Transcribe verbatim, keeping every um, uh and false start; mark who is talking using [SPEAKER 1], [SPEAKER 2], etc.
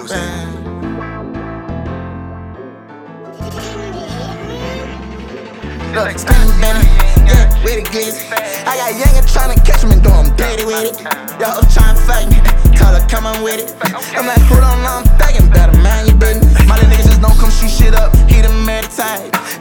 [SPEAKER 1] Look, spinning Benny, yeah, with the glizzy. I got youngin' tryna catch me, though I'm dirty with it. Yo, tryna fight me, tell her come on with it. I'm like, who don't know I'm thuggin', better mind your business. My little niggas just don't come shoot shit up, he done meditate.